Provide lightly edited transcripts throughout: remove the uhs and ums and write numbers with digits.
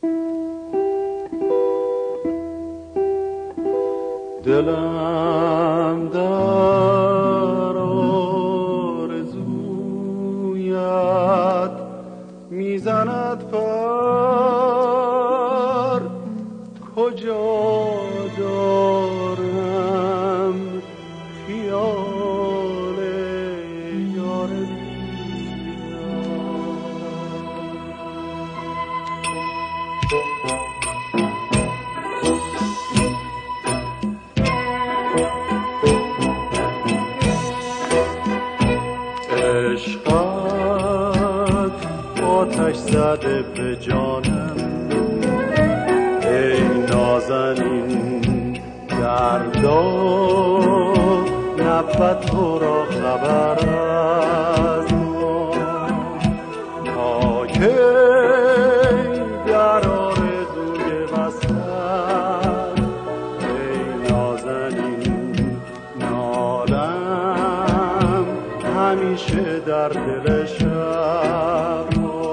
دلم در آرزویت میزند پر، کجا دارم خیال یار عشقت آتش زده به جانم، ای نازنین دردا نبود تو را خبر از ما، تا کی در آرزوی وصلت ای نازنین نالم همیشه در دل شب.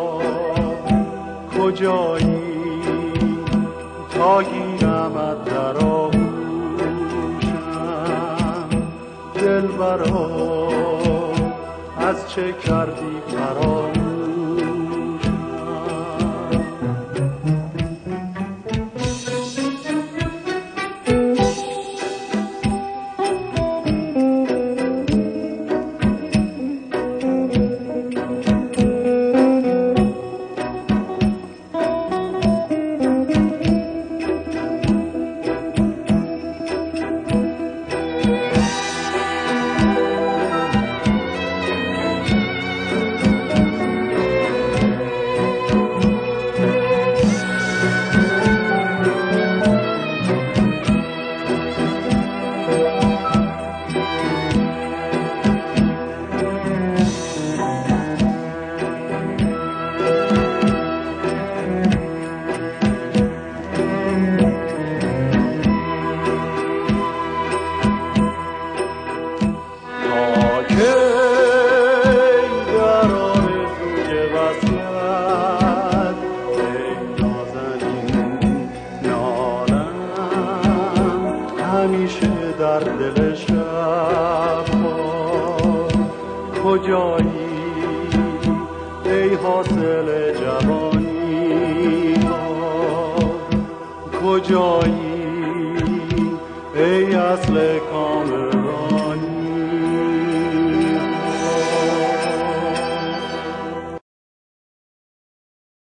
کجایی تا گیرمت در آغوشم، دلبرا از چه کردی فراموشم؟ همیشه در دل شب کجایی ای حاصل جوانی ها، کجایی ای اصل